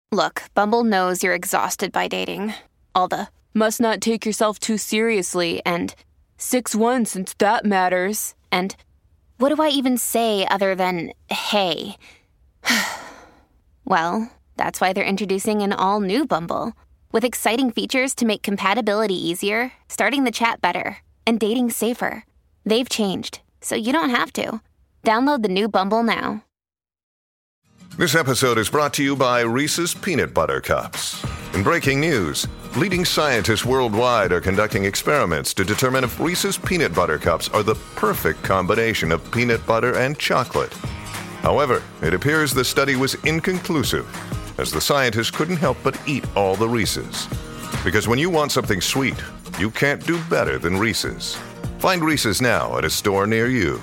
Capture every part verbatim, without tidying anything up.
Look, Bumble knows you're exhausted by dating. All the must not take yourself too seriously and six one since that matters. And what do I even say other than hey? Well, that's why they're introducing an all-new Bumble with exciting features to make compatibility easier, starting the chat better, and dating safer. They've changed, so you don't have to. Download the new Bumble now. This episode is brought to you by Reese's Peanut Butter Cups. In breaking news, leading scientists worldwide are conducting experiments to determine if Reese's Peanut Butter Cups are the perfect combination of peanut butter and chocolate. However, it appears the study was inconclusive, as the scientists couldn't help but eat all the Reese's. Because when you want something sweet, you can't do better than Reese's. Find Reese's now at a store near you.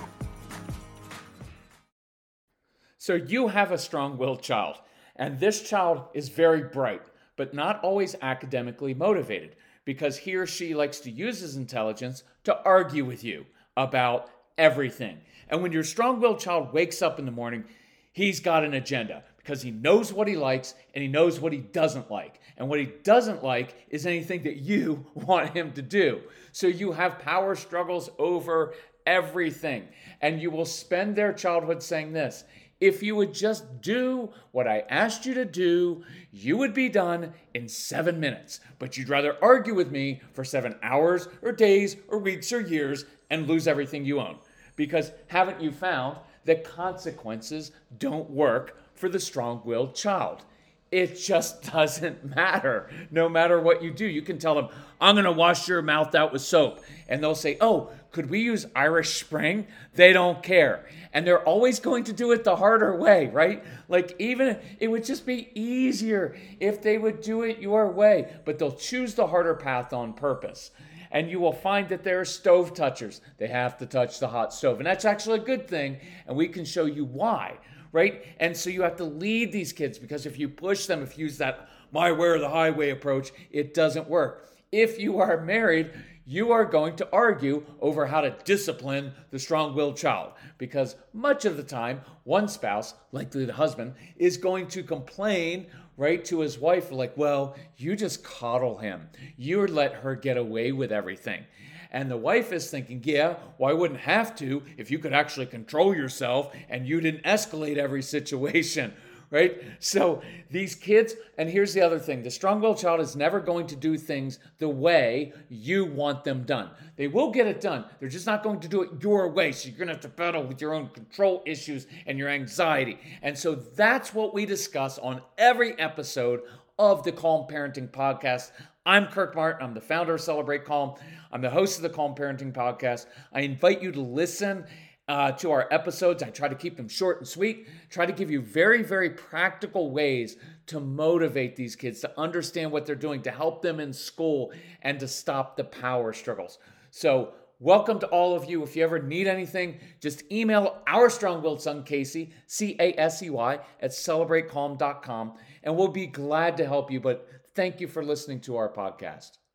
So you have a strong-willed child, and this child is very bright, but not always academically motivated, because he or she likes to use his intelligence to argue with you about everything. And when your strong-willed child wakes up in the morning, he's got an agenda because he knows what he likes and he knows what he doesn't like. And what he doesn't like is anything that you want him to do. So you have power struggles over everything. And you will spend their childhood saying this: if you would just do what I asked you to do, you would be done in seven minutes. But you'd rather argue with me for seven hours or days or weeks or years and lose everything you own. Because haven't you found that consequences don't work for the strong-willed child? It just doesn't matter. No matter what you do, you can tell them, I'm going to wash your mouth out with soap. And they'll say, oh, could we use Irish Spring? They don't care. And they're always going to do it the harder way, right? Like, even it would just be easier if they would do it your way, but they'll choose the harder path on purpose. And you will find that they're stove touchers. They have to touch the hot stove. And that's actually a good thing. And we can show you why, right? And so you have to lead these kids, because if you push them, if you use that my way or the highway approach, it doesn't work. If you are married, you are going to argue over how to discipline the strong-willed child, because much of the time, one spouse, likely the husband, is going to complain, right, to his wife, like, well, you just coddle him. You let her get away with everything. And the wife is thinking, yeah, well, I wouldn't have to if you could actually control yourself and you didn't escalate every situation, right? So these kids, and here's the other thing, the strong-willed child is never going to do things the way you want them done. They will get it done. They're just not going to do it your way. So you're going to have to battle with your own control issues and your anxiety. And so that's what we discuss on every episode of the Calm Parenting Podcast. I'm Kirk Martin. I'm the founder of Celebrate Calm. I'm the host of the Calm Parenting Podcast. I invite you to listen uh, to our episodes. I try to keep them short and sweet. Try to give you very, very practical ways to motivate these kids, to understand what they're doing, to help them in school, and to stop the power struggles. So welcome to all of you. If you ever need anything, just email our strong-willed son, Casey, C A S E Y, at celebrate calm dot com, and we'll be glad to help you. But thank you for listening to our podcast.